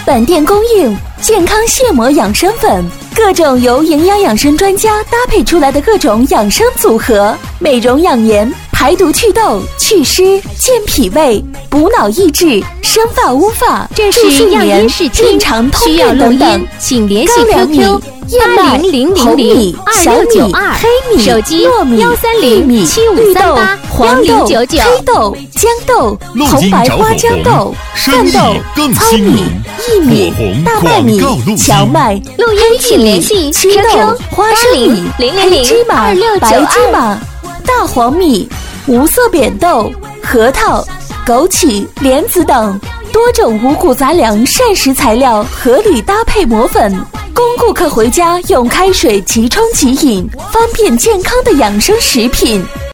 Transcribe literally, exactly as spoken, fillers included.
本店供应健康蟹膜养生粉，各种由营养养生专家搭配出来的各种养生组合，美容养颜、排毒祛痘、祛湿、健脾胃、补脑益智、生发乌发、 这是样音视听， 润肠通需要录音便等等。 请联系高粱 Q 米 Q 八零零零零二六九二， 黑米、 手机糯米、 幺三零七五三八幺黄豆、 零九九。 黑豆、豇豆、红白花豇豆、饭豆、糙米、薏米、大麦米、荞麦、 录音请联系青豆、花生米、黑芝麻、白芝麻、大黄米、无色扁豆、核桃、枸杞、莲子等多种五谷杂粮膳食材料合理搭配磨粉，供顾客回家用开水即冲即饮，方便健康的养生食品。